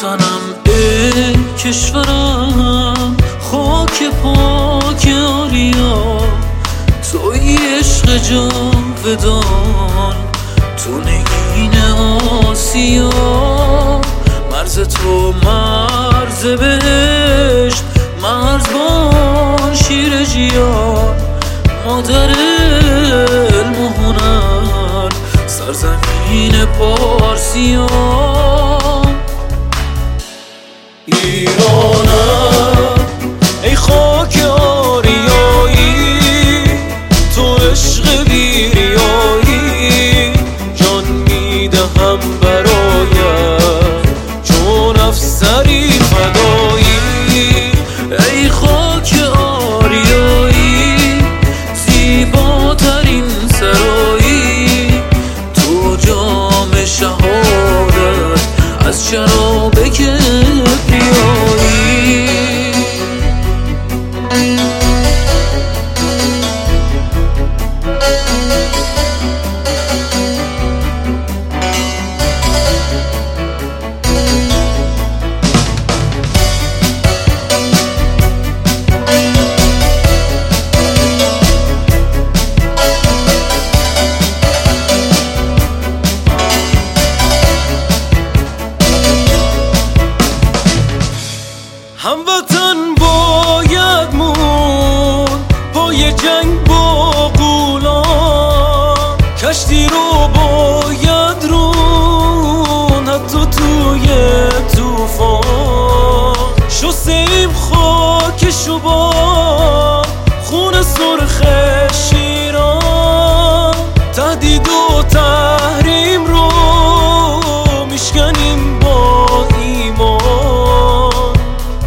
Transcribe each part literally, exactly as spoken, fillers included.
وطنم ای کشورم، خاک پاک آریا، توی عشق جاودان، تو نگین آسیا. مرز تو مرز بهشت، مرزبان شیر جیان، مادر علم و هنر، سرزمین پارسیان. ایرانم ای خاک آریایی، تو عشق بیریایی، جان میدهم برایت چون افسری فدایی. ای خاک آریایی، زیباترین سرایی، تو جام شهادت از شراب کبریایی. هموطن باید مون پای جنگ با غولان، کشتی رو باید رون حتی توی توفان. شستیم خاکشو با خون سرخ شیران، تهدید و تحریم رو میشکنیم با ایمان.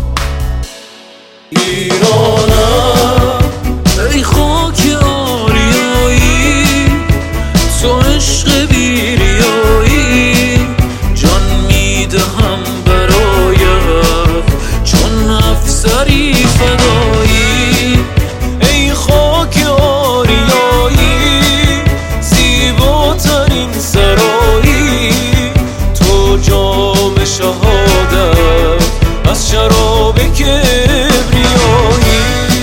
ایرانم ای خاک آریایی، تو عشق بیریایی، جان میدهم برایت چون افسری فدایی. ای خاک آریایی، زیباترین سرایی، تو جام شهادت از شراب کبریایی.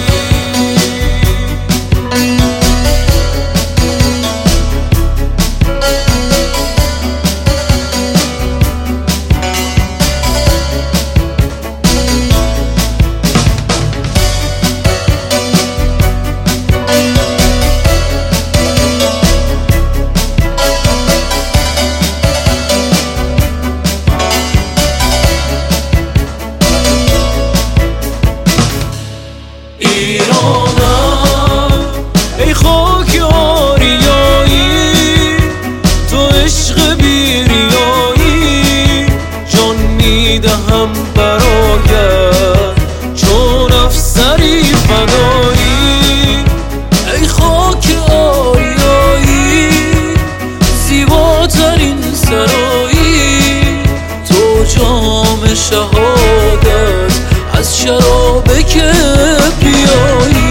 ایرانم ای خاک آریایی، تو عشق بیریایی، جان میدهم برایت چون افسری فدایی. ای خاک آریایی، زیباترین سرایی، تو جام شهادت از شراب کبریایی.